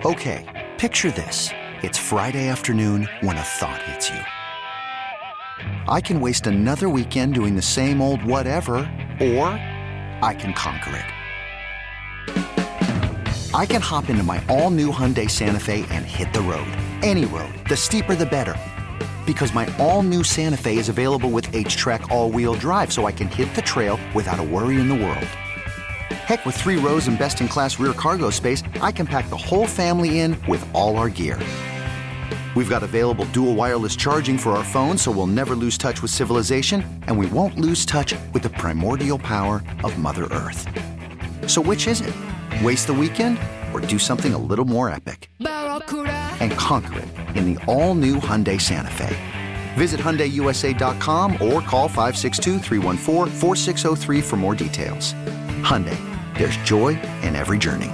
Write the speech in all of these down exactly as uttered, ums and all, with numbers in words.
Okay, picture this. It's Friday afternoon when a thought hits you. I can waste another weekend doing the same old whatever, or I can conquer it. I can hop into my all-new Hyundai Santa Fe and hit the road. Any road. The steeper, the better. Because my all-new Santa Fe is available with H-Track all-wheel drive, so I can hit the trail without a worry in the world. Heck, with three rows and best-in-class rear cargo space, I can pack the whole family in with all our gear. We've got available dual wireless charging for our phones, so we'll never lose touch with civilization, and we won't lose touch with the primordial power of Mother Earth. So which is it? Waste the weekend or do something a little more epic? And conquer it in the all-new Hyundai Santa Fe. Visit Hyundai U S A dot com or call five six two, three one four, four six zero three for more details. Hyundai, there's joy in every journey.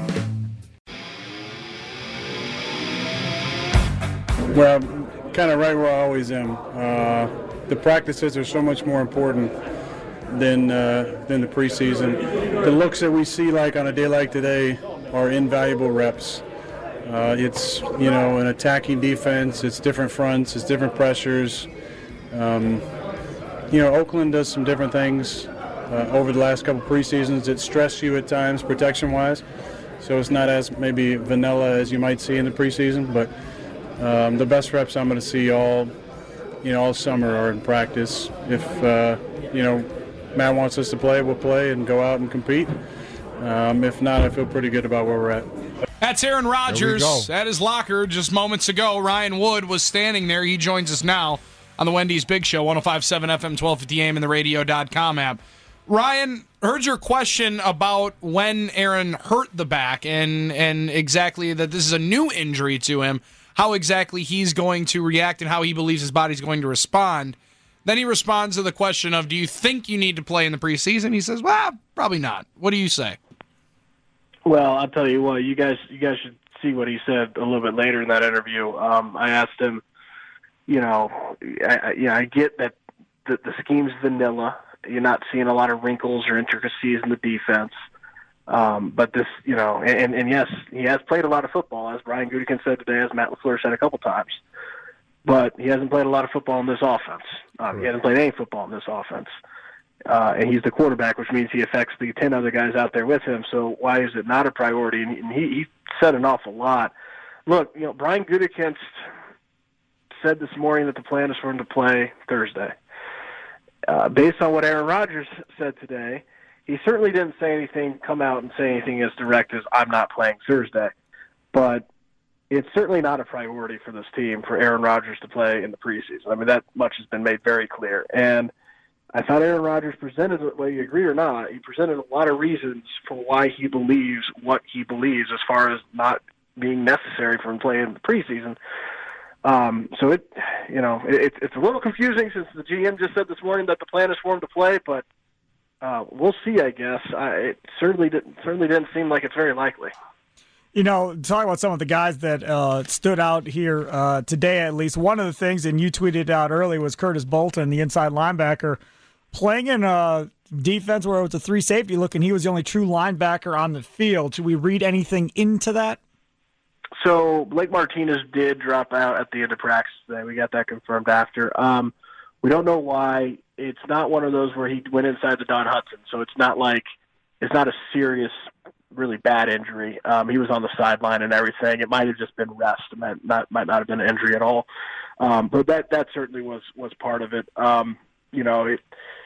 Well, kind of right where I always am. Uh, the practices are so much more important than uh, than the preseason. The looks that we see, like on a day like today, are invaluable reps. Uh, it's, you know, an attacking defense. It's different fronts. It's different pressures. Um, you know, Oakland does some different things uh, over the last couple preseasons. It stressed you at times, protection-wise. So it's not as maybe vanilla as you might see in the preseason, but Um, the best reps I'm going to see all, you know, all summer are in practice. If, uh, you know, Matt wants us to play, we'll play and go out and compete. Um, if not, I feel pretty good about where we're at. That's Aaron Rodgers at his locker just moments ago. Ryan Wood was standing there. He joins us now on the Wendy's Big Show, one oh five point seven F M, twelve fifty A M, and the radio dot com app. Ryan, heard your question about when Aaron hurt the back and, and exactly that this is a new injury to him, how exactly he's going to react and how he believes his body's going to respond. Then he responds to the question of, do you think you need to play in the preseason? He says, well, probably not. What do you say? Well, I'll tell you what, you guys you guys should see what he said a little bit later in that interview. Um, I asked him, you know, I, I, yeah, I get that the, the scheme's vanilla. You're not seeing a lot of wrinkles or intricacies in the defense. Um, but this, you know, and, and yes, he has played a lot of football, as Brian Gutekunst said today, as Matt LaFleur said a couple times. But he hasn't played a lot of football in this offense. Um, right. He hasn't played any football in this offense. Uh, and he's the quarterback, which means he affects the ten other guys out there with him. So why is it not a priority? And, and he, he said an awful lot. Look, you know, Brian Gutekunst said this morning that the plan is for him to play Thursday. Uh, based on what Aaron Rodgers said today, he certainly didn't say anything, come out and say anything as direct as I'm not playing Thursday. But it's certainly not a priority for this team for Aaron Rodgers to play in the preseason. I mean, that much has been made very clear. And I thought Aaron Rodgers presented, whether you agree or not, he presented a lot of reasons for why he believes what he believes as far as not being necessary for him playing in the preseason. Um, so it, you know, it, it's a little confusing since the G M just said this morning that the plan is for him to play, but uh, we'll see. I guess I, it certainly didn't certainly didn't seem like it's very likely. You know, talking about some of the guys that uh, stood out here uh, today, at least one of the things, and you tweeted out early, was Curtis Bolton, the inside linebacker, playing in a defense where it was a three safety look, and he was the only true linebacker on the field. Should we read anything into that? So Blake Martinez did drop out at the end of practice today. We got that confirmed after. Um, we don't know why. It's not one of those where he went inside the Don Hudson, so it's not like it's not a serious, really bad injury. Um, he was on the sideline and everything. It might have just been rest. It might not, might not have been an injury at all. Um, but that that certainly was was part of it. Um, you know, it,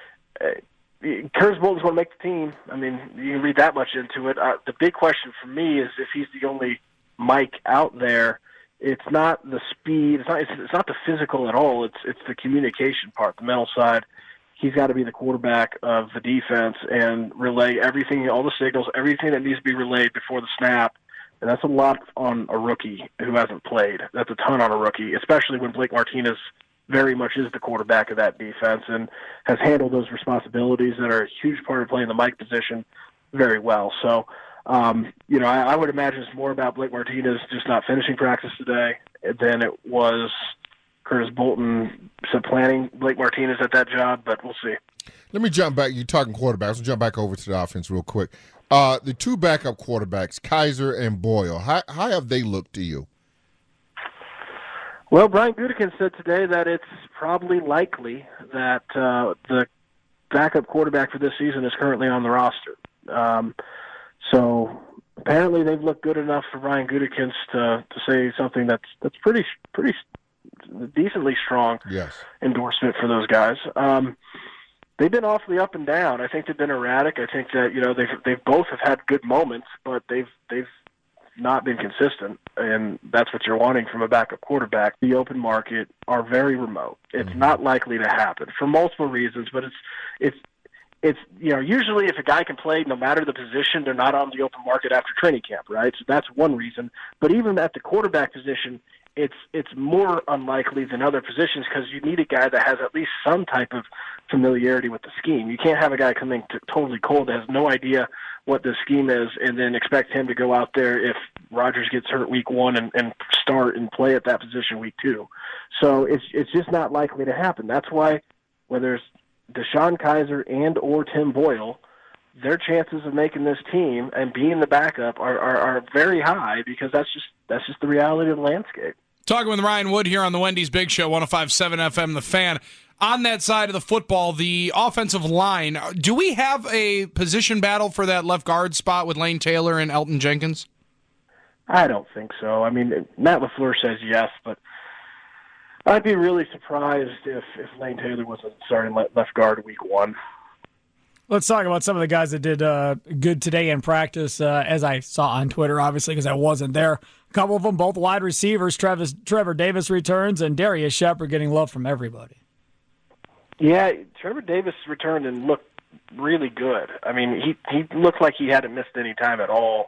it, Curtis Bolton's going to make the team. I mean, you can read that much into it. Uh, the big question for me is if he's the only Mike out there. It's not the speed. It's not. It's, it's not the physical at all. It's it's the communication part, the mental side. He's got to be the quarterback of the defense and relay everything, all the signals, everything that needs to be relayed before the snap. And that's a lot on a rookie who hasn't played. That's a ton on a rookie, especially when Blake Martinez very much is the quarterback of that defense and has handled those responsibilities that are a huge part of playing the Mike position very well. So, um, you know, I, I would imagine it's more about Blake Martinez just not finishing practice today than it was Curtis Bolton supplanting Blake Martinez at that job, but we'll see. Let me jump back. You're talking quarterbacks. We'll jump back over to the offense real quick. Uh, the two backup quarterbacks, Kizer and Boyle, how, how have they looked to you? Well, Brian Gutekunst said today that it's probably likely that uh, the backup quarterback for this season is currently on the roster. Um, so apparently they've looked good enough for Brian Gutekunst to, to say something that's that's pretty pretty decently strong yes. endorsement for those guys. Um, they've been awfully up and down. I think they've been erratic. I think that, you know, they've they've both have had good moments, but they've they've not been consistent, and that's what you're wanting from a backup quarterback. The open market are very remote. It's mm-hmm. not likely to happen for multiple reasons, but it's it's it's you know, usually if a guy can play no matter the position, they're not on the open market after training camp, right? So that's one reason. But even at the quarterback position, it's it's more unlikely than other positions because you need a guy that has at least some type of familiarity with the scheme. You can't have a guy coming to totally cold that has no idea what the scheme is and then expect him to go out there if Rodgers gets hurt week one and, and start and play at that position week two. So it's it's just not likely to happen. That's why whether it's DeShone Kizer and or Tim Boyle, their chances of making this team and being the backup are, are, are very high because that's just that's just the reality of the landscape. Talking with Ryan Wood here on the Wendy's Big Show, one oh five point seven F M, The Fan. On that side of the football, the offensive line, do we have a position battle for that left guard spot with Lane Taylor and Elton Jenkins? I don't think so. I mean, Matt LaFleur says yes, but I'd be really surprised if, if Lane Taylor wasn't starting left guard week one. Let's talk about some of the guys that did uh, good today in practice, uh, as I saw on Twitter, obviously, because I wasn't there. A couple of them, both wide receivers. Travis, Trevor Davis returns, and Darius Shepard getting love from everybody. Yeah, Trevor Davis returned and looked really good. I mean, he, he looked like he hadn't missed any time at all.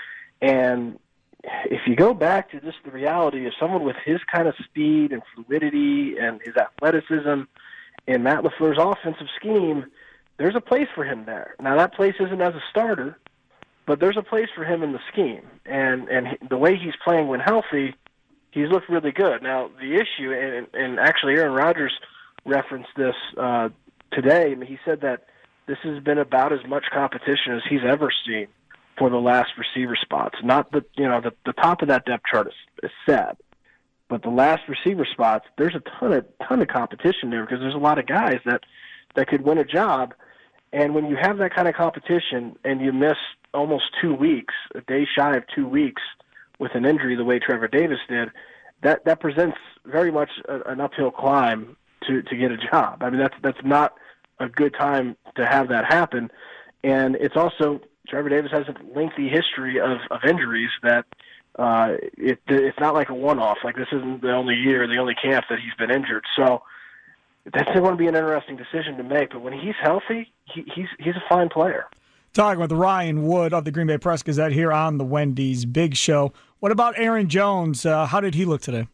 And if you go back to just the reality of someone with his kind of speed and fluidity and his athleticism in Matt LaFleur's offensive scheme, there's a place for him there. Now, that place isn't as a starter, but there's a place for him in the scheme. And and he, the way he's playing when healthy, he's looked really good. Now, the issue, and, and actually Aaron Rodgers referenced this uh, today, I mean, he said that this has been about as much competition as he's ever seen for the last receiver spots. Not the, you know, the, the top of that depth chart is, is set, but the last receiver spots, there's a ton of ton of competition there because there's a lot of guys that, that could win a job. And when you have that kind of competition and you miss almost two weeks, a day shy of two weeks with an injury the way Trevor Davis did, that, that presents very much a, an uphill climb to, to get a job. I mean, that's that's not a good time to have that happen. And it's also, Trevor Davis has a lengthy history of, of injuries that uh, it, it's not like a one-off. Like, this isn't the only year, the only camp that he's been injured. So that's going to be an interesting decision to make. But when he's healthy, he, he's he's a fine player. Talking with Ryan Wood of the Green Bay Press Gazette here on the Wendy's Big Show. What about Aaron Jones? Uh, how did he look today?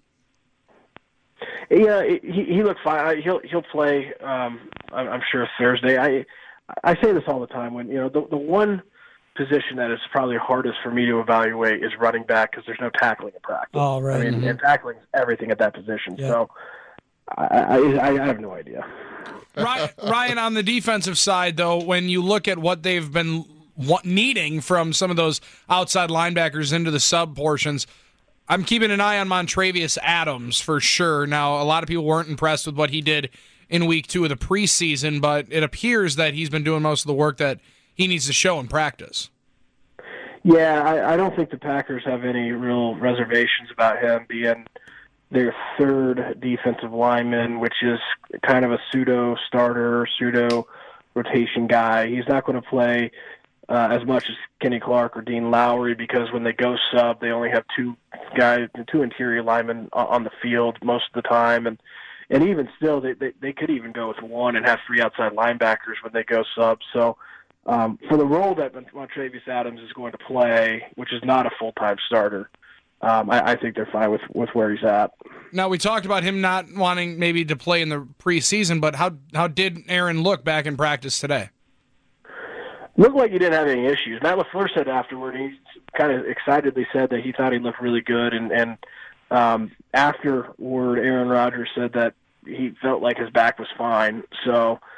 Yeah, he he looked fine. He'll he'll play. Um, I'm, I'm sure Thursday. I I say this all the time. When you know the the one position that is probably hardest for me to evaluate is running back because there's no tackling in practice. Oh, right. I mean, mm-hmm. and tackling is everything at that position. Yeah. So I, I I have no idea. Ryan, on the defensive side, though, when you look at what they've been needing from some of those outside linebackers into the sub portions, I'm keeping an eye on Montravius Adams for sure. Now, a lot of people weren't impressed with what he did in week two of the preseason, but it appears that he's been doing most of the work that he needs to show in practice. Yeah, I, I don't think the Packers have any real reservations about him being their third defensive lineman, which is kind of a pseudo starter, pseudo rotation guy. He's not going to play uh, as much as Kenny Clark or Dean Lowry because when they go sub, they only have two guys, two interior linemen on the field most of the time, and and even still, they they, they could even go with one and have three outside linebackers when they go sub. So um, for the role that Montravius Adams is going to play, which is not a full-time starter, Um, I, I think they're fine with, with where he's at. Now, we talked about him not wanting maybe to play in the preseason, but how how did Aaron look back in practice today? Looked like he didn't have any issues. Matt LaFleur said afterward, he kind of excitedly said that he thought he looked really good, and, and um, afterward, Aaron Rodgers said that he felt like his back was fine. So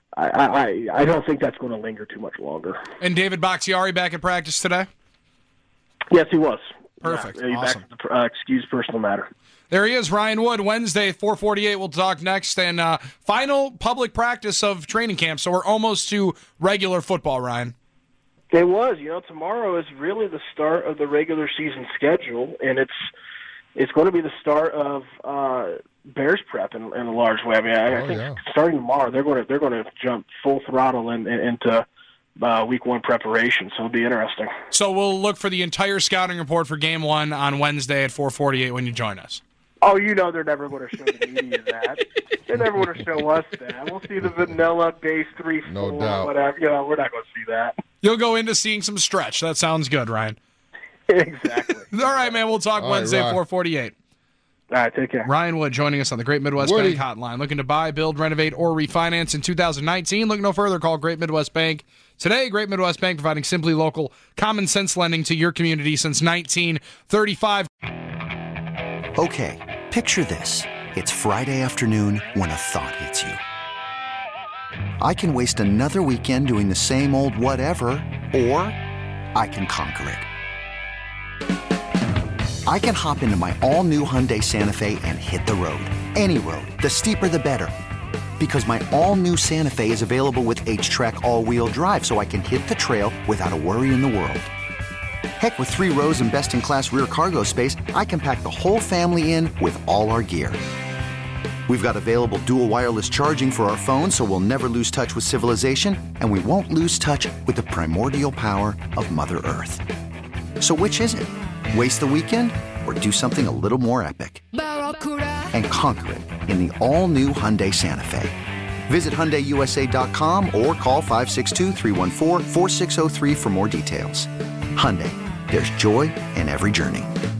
I, I, I don't think that's going to linger too much longer. And David Bakhtiari back at practice today? Yes, he was. Perfect. Yeah, awesome. Back to the uh, excused personal matter. There he is, Ryan Wood, Wednesday, four forty-eight. We'll talk next. And uh, final public practice of training camp, so we're almost to regular football, Ryan. It was. You know, tomorrow is really the start of the regular season schedule, and it's it's going to be the start of uh, Bears prep in, in a large way. I mean, I, oh, I think yeah. starting tomorrow, they're going to they're going to jump full throttle in, in, into uh, week one preparation. So it'll be interesting. So we'll look for the entire scouting report for game one on Wednesday at four forty-eight when you join us. Oh, you know they're never going to show the media that. They're never going to show us that. We'll see the vanilla base three, no four, doubt. whatever. You know, we're not going to see that. You'll go into seeing some stretch. That sounds good, Ryan. Exactly. All right, man. We'll talk All Wednesday right, at four forty-eight. All right, take care. Ryan Wood joining us on the Great Midwest Woody. Bank Hotline. Looking to buy, build, renovate, or refinance in two thousand nineteen? Look no further. Call Great Midwest Bank. Today, Great Midwest Bank providing simply local, common sense lending to your community since nineteen thirty-five. Okay, picture this. It's Friday afternoon when a thought hits you. I can waste another weekend doing the same old whatever, or I can conquer it. I can hop into my all-new Hyundai Santa Fe and hit the road. Any road. The steeper, the better. Because my all-new Santa Fe is available with H-Track all-wheel drive, so I can hit the trail without a worry in the world. Heck, with three rows and best-in-class rear cargo space, I can pack the whole family in with all our gear. We've got available dual wireless charging for our phones, so we'll never lose touch with civilization, and we won't lose touch with the primordial power of Mother Earth. So which is it? Waste the weekend or do something a little more epic? And conquer it in the all-new Hyundai Santa Fe. Visit Hyundai U S A dot com or call five six two, three one four, four six zero three for more details. Hyundai, there's joy in every journey.